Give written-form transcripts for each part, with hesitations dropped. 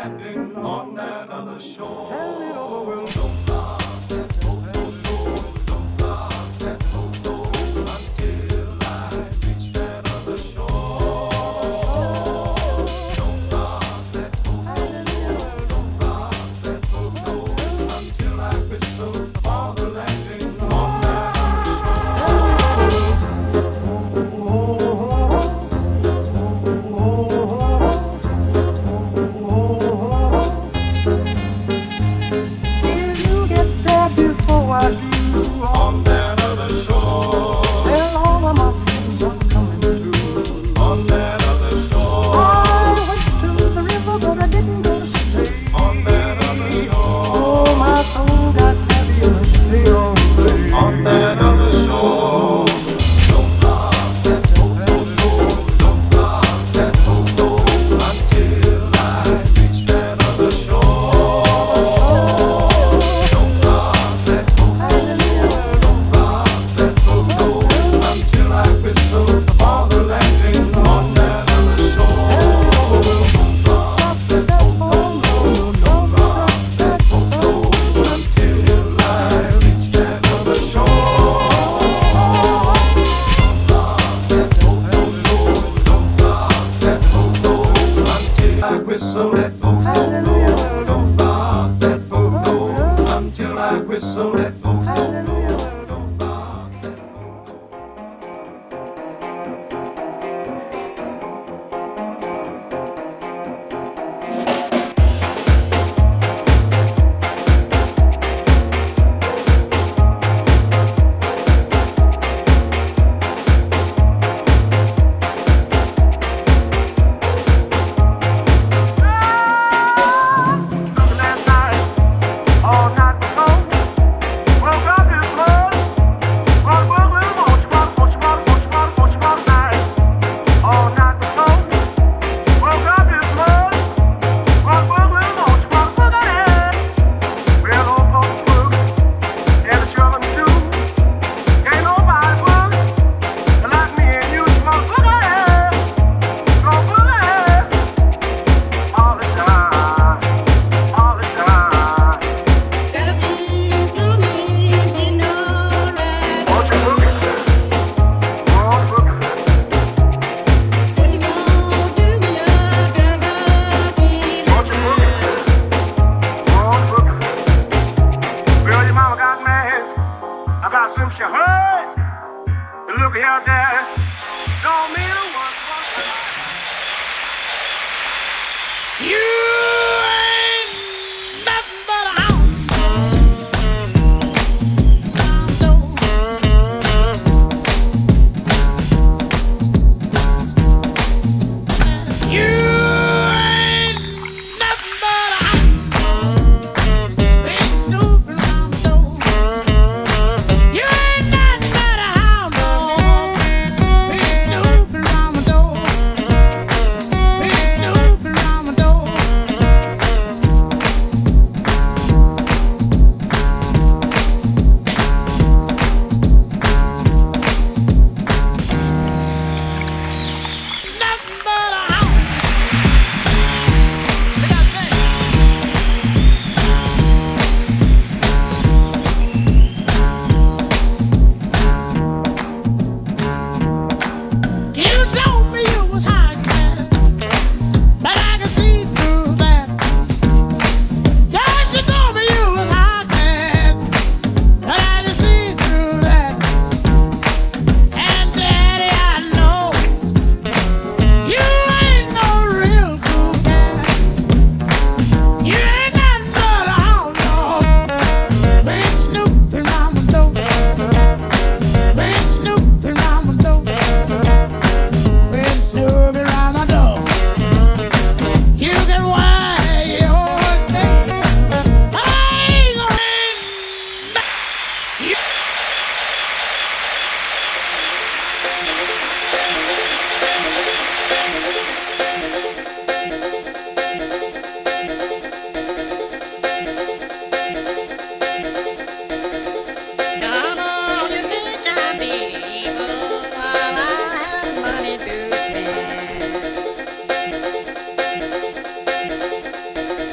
laughing on that other shore. And it all will whistle that oh, don't rock that oh, until I whistle that oh, don't rock that she heard the look out there don't mean a one. You ain't nothing but a hound. You ain't nothing but a hound. Been snooping around the door. You ain't nothing but a hound dog. Been snooping around the door. Been snooping around the door. Nothing but a hound. They gotta say. You told me you was high class, but I can see through that. Yes, you told me you was high class, but I can see through that. And Daddy, I know you ain't no real cool cat. You ain't nothing but a hound dog. Been snooping around the door. Been snooping around the door. Been snooping around the door. You can wag your tail, but I ain't gonna you. Come on, you good time people, while I have money to spend.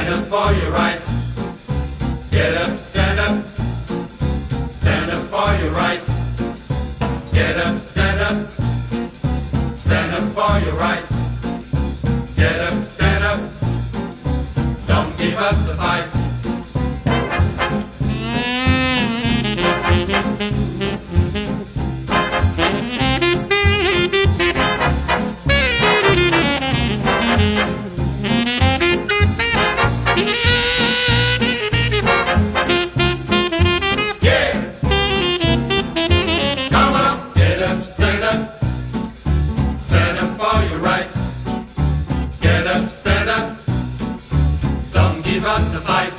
Stand up for your rights. Get up, stand up. Stand up for your rights. Get up, stand up. Stand up for your rights. Get up, stand up. Don't give up the fight. The fight.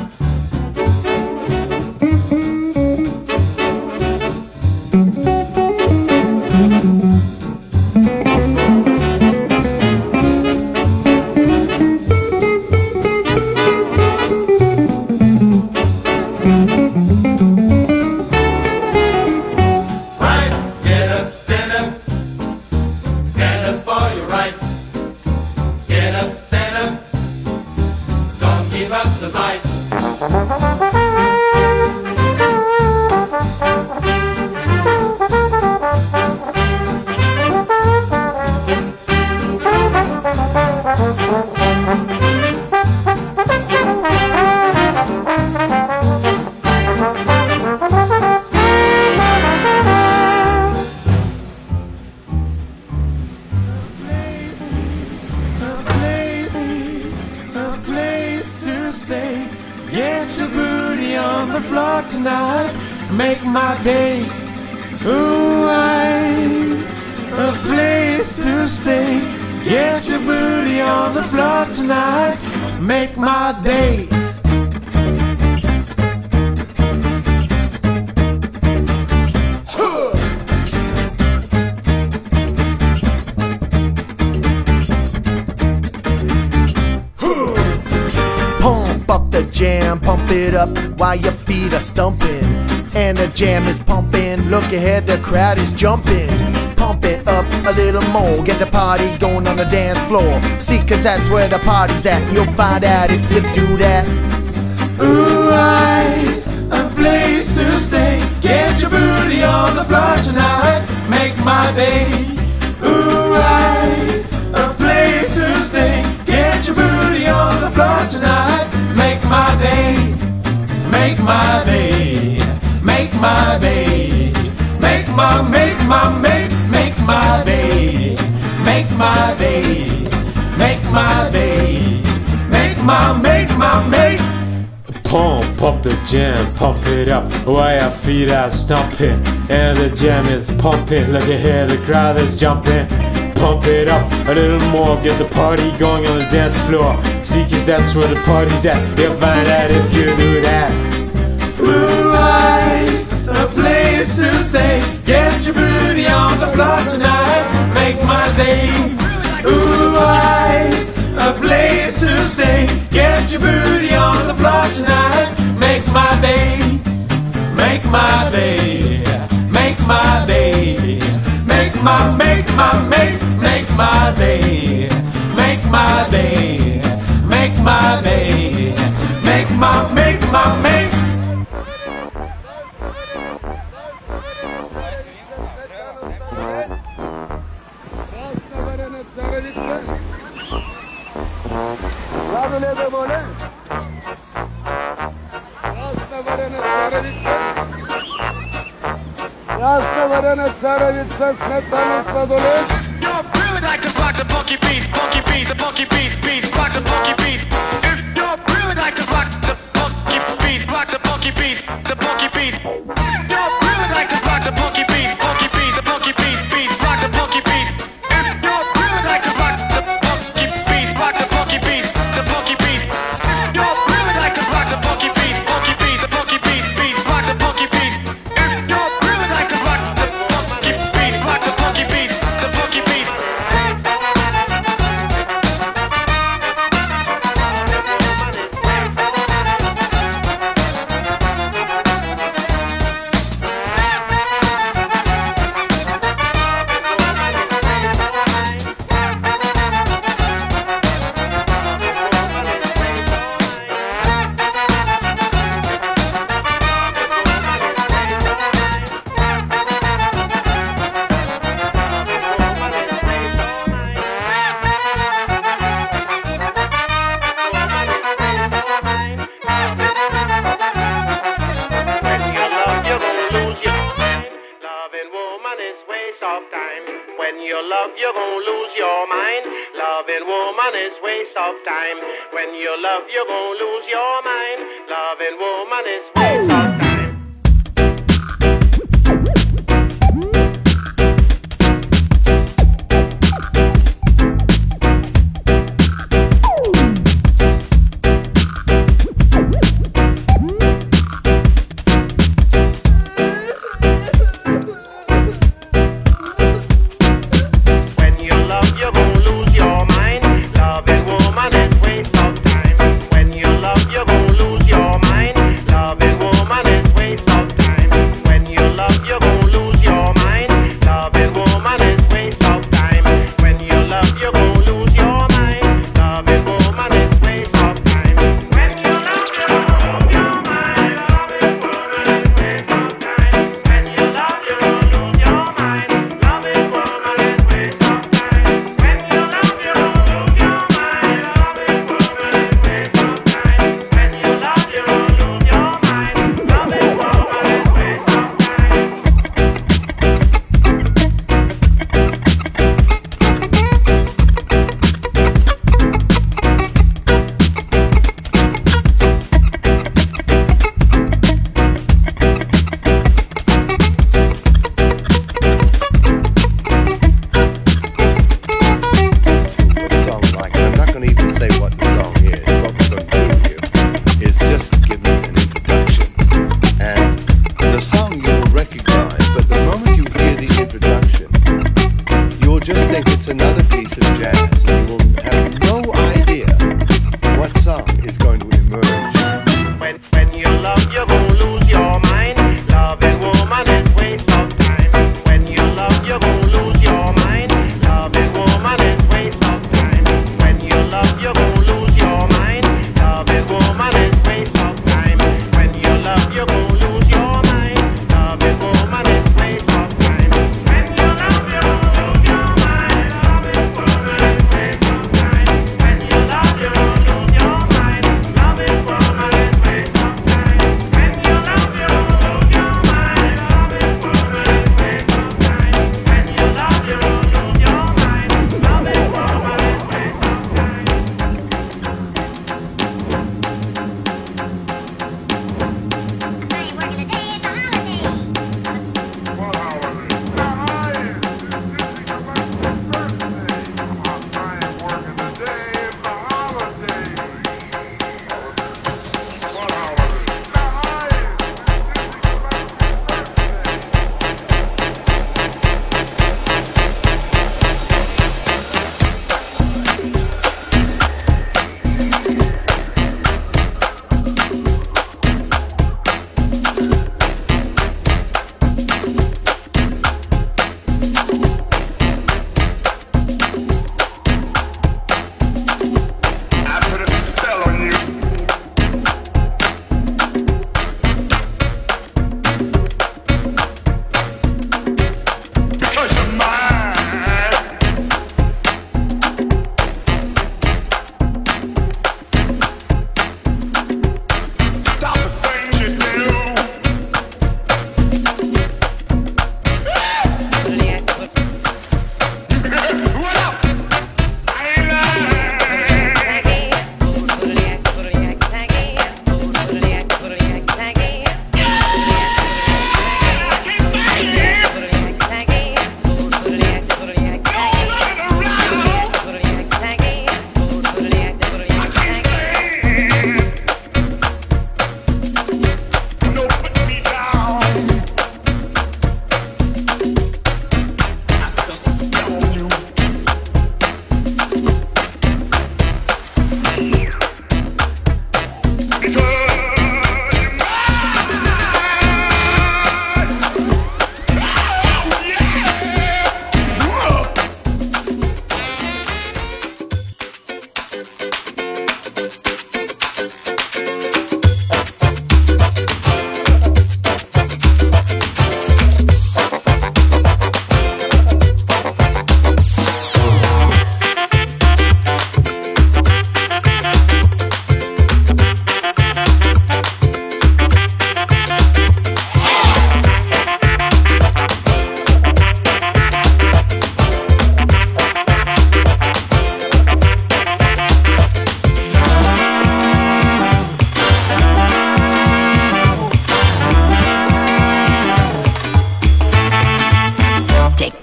Right, get up, stand up. Stand up for your rights. Get up, stand up. Don't give up the fight. Get your booty on the floor tonight. Make my day. Ooh, a place to stay. Get your booty on the floor tonight. Make my day. Pump up the jam, pump it up while your feet are stumping. And the jam is pumping, look ahead, the crowd is jumping. Pump it up a little more, get the party going on the dance floor. See, cause that's where the party's at, you'll find out if you do that. Ooh, a place to stay. Get your booty on the floor tonight. Make my day. Ooh, a place to stay. Get your booty on the floor tonight. Make my day. Make my day. Make my day. Make my day. Make my day. Make my day. Make my. Pump up the jam, pump it up while your feet are stomping. And the jam is pumping, look ahead, the crowd is jumping. Pump it up a little more, get the party going on the dance floor. See, cause that's where the party's at, you'll find out if you do that. Ooh, a place to stay. Get your booty on the floor tonight. Make my day. Ooh, a place to stay. Get your booty on the floor tonight. Make my day. Make my day. Make my day. Make my day. Make my day. Make my day. Make my. Yo, really like to rock the funky beats, the funky beats, rock the funky beats. If you really like to rock the funky beats, rock the funky beats, the funky beats. Yo, really like to rock the funky beats, the funky beats, rock the funky beats. If you really like to rock the funky beats, rock the funky beats, the funky beats. Yo, really like to rock the funky beats, the funky beats, rock the funky beats. If you really like to rock the funky beats, rock the funky beats, the funky beats. woman is waste of time. When you love, you're gonna lose your mind. Loving woman is waste of time. Loving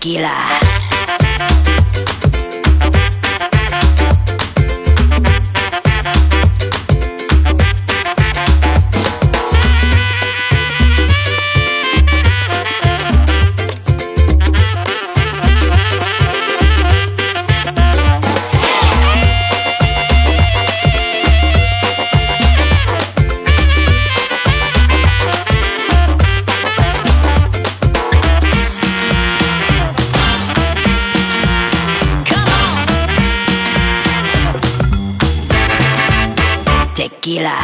Tequila. Tequila.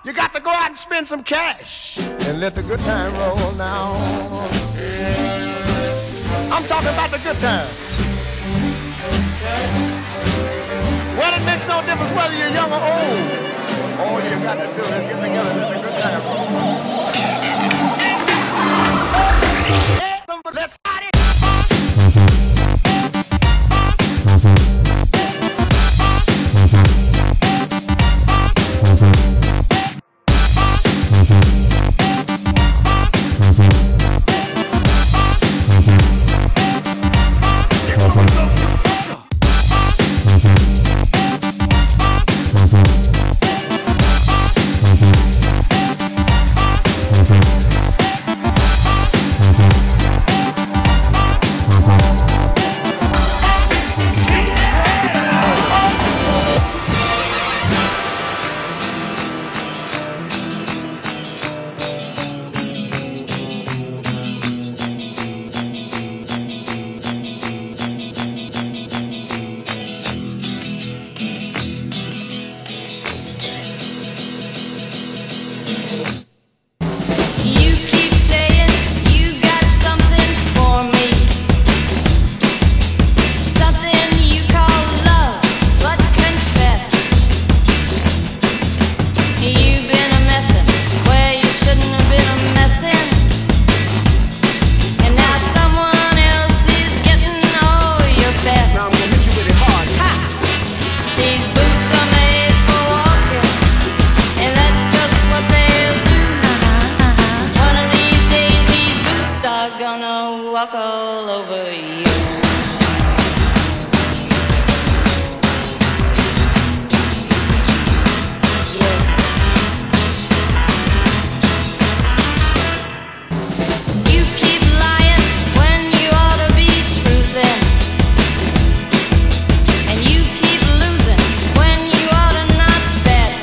You got to go out and spend some cash and let the good time roll now. I'm talking about the good time. Well, it makes no difference whether you're young or old. All you got to do is get together and let the good time roll. Let's start it. Walk all over you. You keep lying when you ought to be truthing, and you keep losing when you ought to not bet.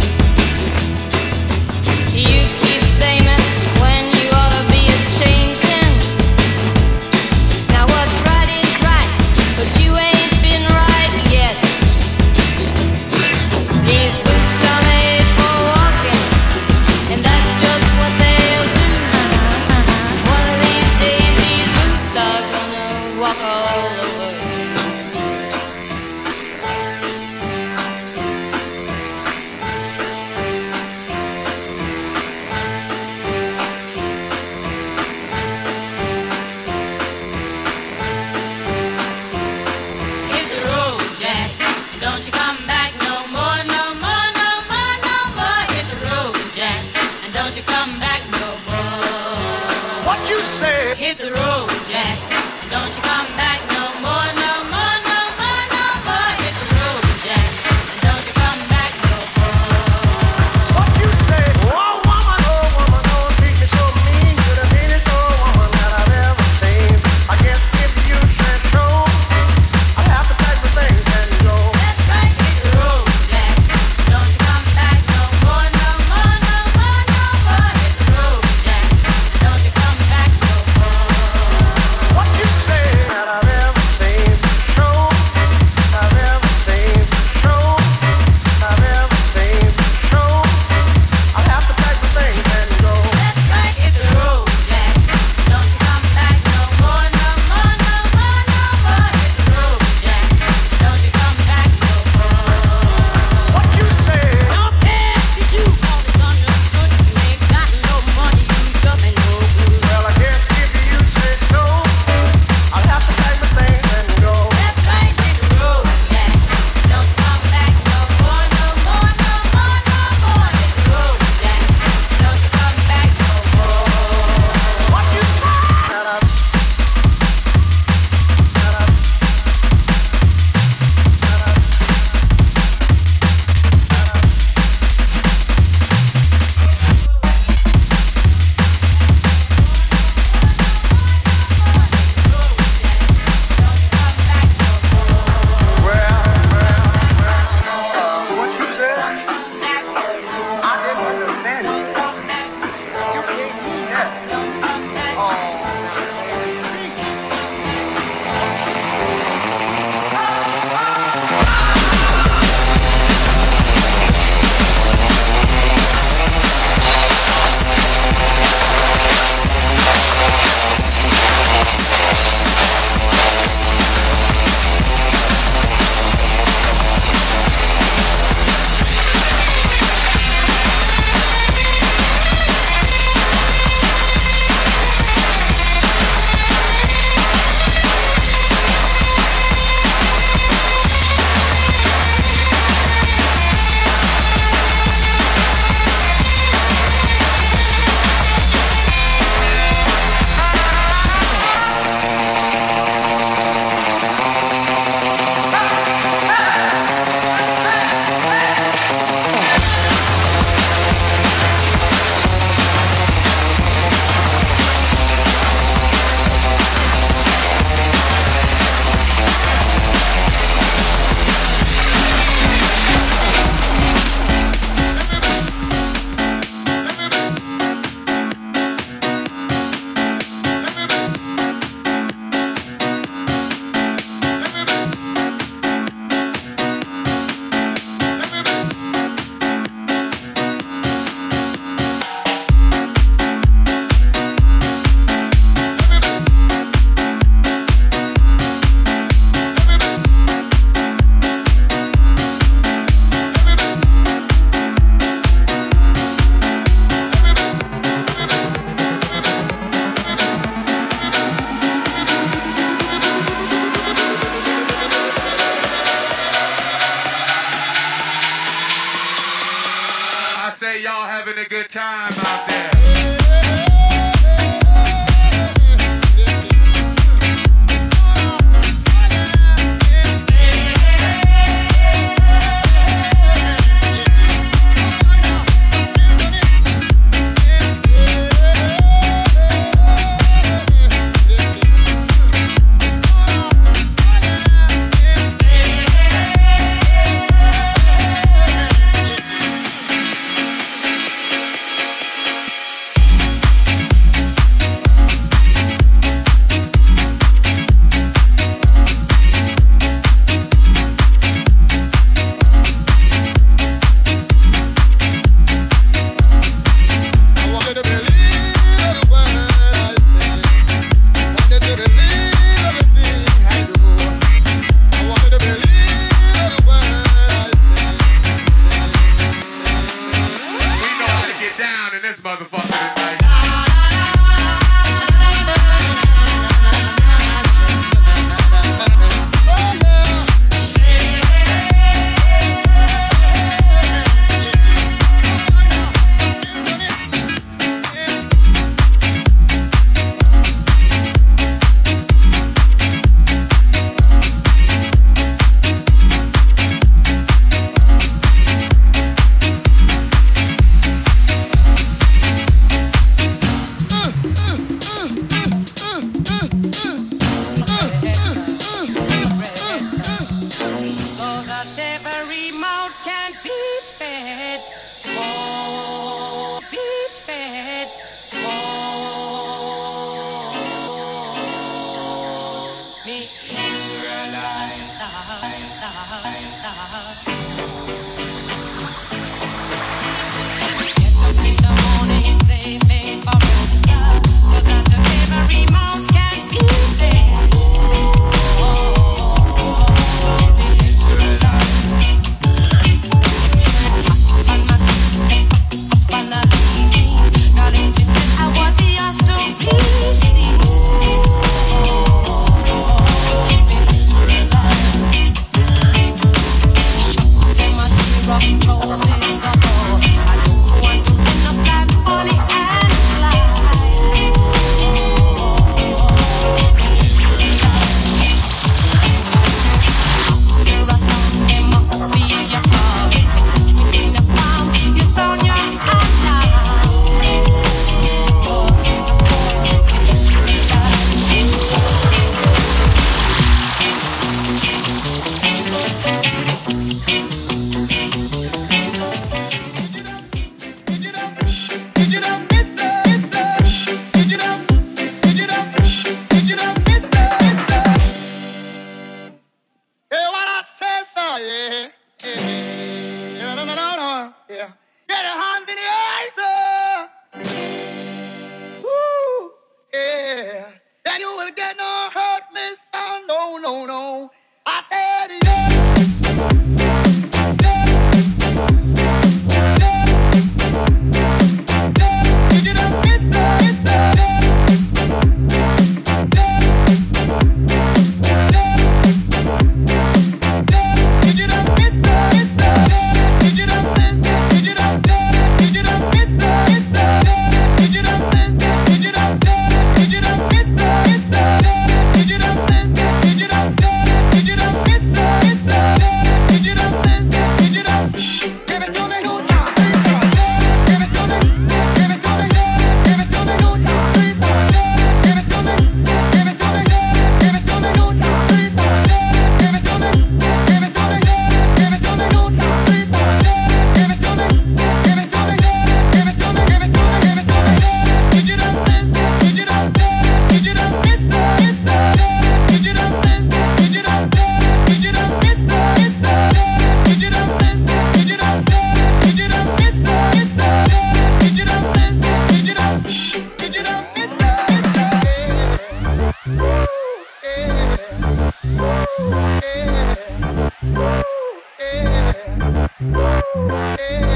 You keep saying when you ought to be a changing. Now what's right is right, but you ain't been right yet. These boots are made for walking, and that's just what they'll do. One of these days these boots are gonna walk all over you. Hit the road, Jack. Don't you come back no more, no more, no more, no more. Hit the road, Jack. And don't you come back no more. What you say? Hit the road, Jack. And don't you come back no more, no more, no more, no more. Hit the road, Jack. And don't you come back no more. What you say? Oh woman, don't treat me so mean. You're the meanest old woman that I've ever seen. I guess if you said so, I'd have to pack the things and go. That's right, hit the road, Jack. Don't you come back no more, no more, no more, no more. Hit the time out there.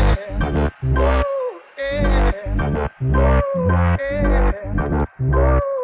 Yeah.